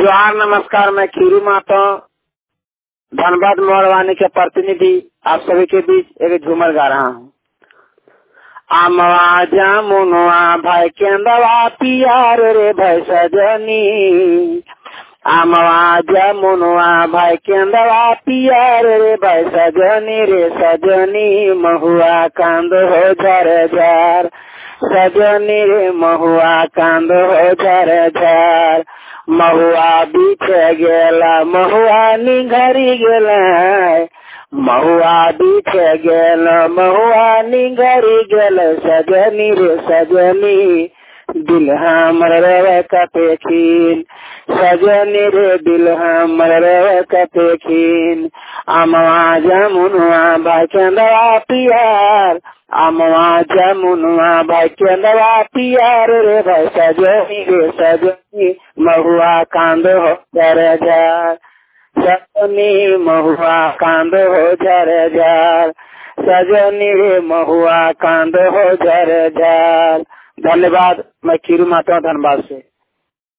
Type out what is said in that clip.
जोहार नमस्कार। मैं खीरू माता धनबाद मोड़वानी के प्रतिनिधि आप सभी के बीच एक झूमर गा रहा हूँ। आमवा जामुनवा भाई केंदवा पियार रे भाई सजनी, आमवा जामुनवा भाई केंदवा पियार रे भाई सजनी रे सजनी, महुआ कांद हो झर झर सजनी रे महुआ कांद हो झर झर, महुआ बीच गेला महुआ निघरी गेला, महुआ बीच गेल महुआ निघरी गेल, सजनी रे सजनी दिल हमर रे कपेखीन, सजनी रे दिल हमर रे कपेखीन। आमवा जामुनवा भाई केंदवा पियार, आमवा जामुनवा भाई केंदवा पियार रे भाई सजनी रे सजनी, महुआ कांद हो झर झर सजनी, महुआ कांद हो झर झर सजनी रे महुआ कांद हो झर झर। धन्यवाद। मैं खीरू माता धनबाद से।